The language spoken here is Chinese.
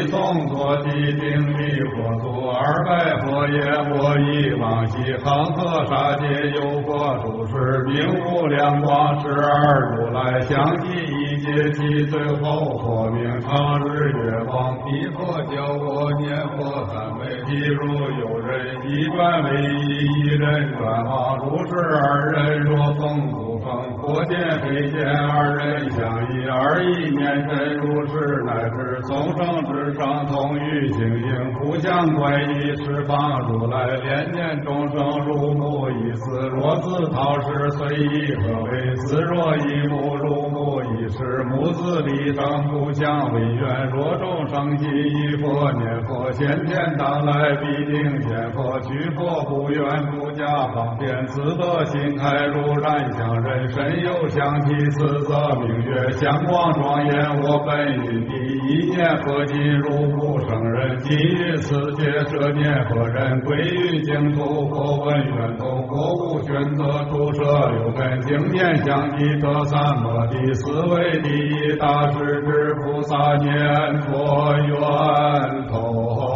诵作地定力佛祖二百佛业佛以往昔恒河沙界有佛主持明无量光十二如来详细一切其最后佛名常日月光毗佛教我念佛三昧譬如有人一转为一人转往如是二人若逢不逢佛见非见二人相依二意念真如是乃至从生之上同于行行互相关异十方如来连念众生如母以斯若自陶氏虽以何为斯若以母如母以是母子离生互相为愿若众生悉以佛念佛先天当来必定见佛取佛不愿不加方便自得心开如然相人身有相体此则明月相光庄严我本因第一念佛尽如故圣人今于此界舍念佛人归于净土佛闻愿通佛无选择土舍六根经念相继得三摩地四为第一大势至菩萨念佛愿通